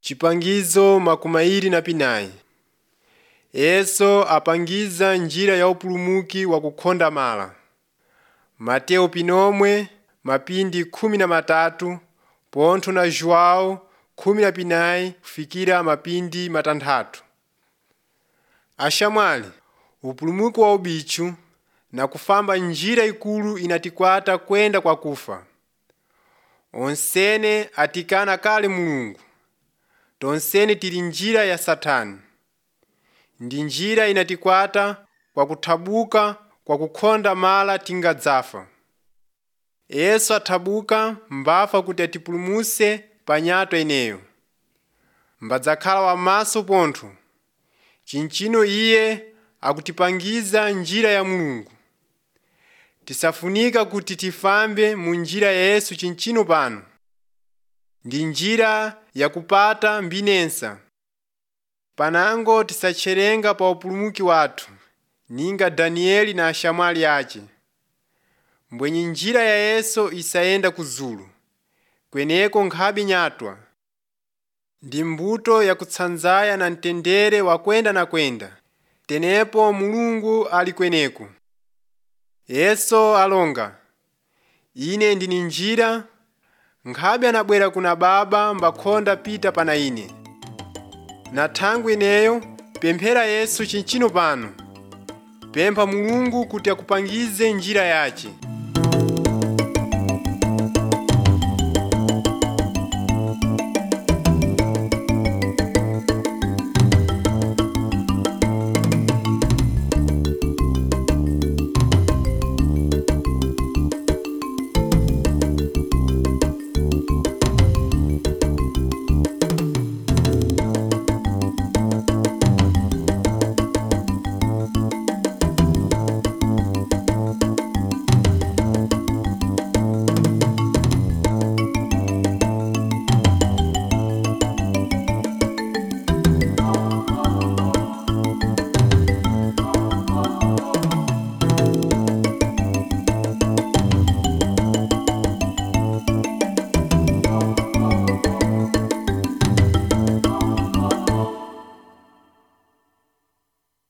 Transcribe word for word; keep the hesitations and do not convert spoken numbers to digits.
Chipangizo makumairi na pinayi. Yesu apangiza njira ya upulumuki wa kukhonda mala. Mateo pinomwe mapindi khumi na matatu pontho na João khumi na pinayi kufikira mapindi matanthatu. Axamwali, upulumuki wa ubichu na kufamba njira ikulu inatikwata kwenda kwa kufa. Onsene atikana kale Mulungu. Tonsene tili njira ya Satani. Ndi njira inatikwata kwa kuthabuka kwa kukhonda mala tingadzafa. Yesu athabuka mbafa kuti atipulumuse pa nyato ineyo. Mbadzakhala wamaso pontho. Chinchino Iye akutipangiza njira ya Mulungu. Tisafunika kuti tifambe mu njira ya Yesu chinchino pano. Ndi njira ya kupata mbinensa. Panango tisacherenga pa upulumuki wathu, ninga Danieli na axamwali ace. Mbwenye njira ya Yesu isayenda kuzulu, kweneko nkhabi nyatwa. Ndi mbuto ya kutsanzaya na mtendere wa kwenda na kwenda, tenepo Mulungu ali kweneko. Yesu alonga, ine ndini njira, nkhabi anabwera kuna Baba mbakhonda pita pana ine. Na thangu ineyo, pemphera Yesu chinchino pano. Pempha Mulungu kuti akupangize njira yace.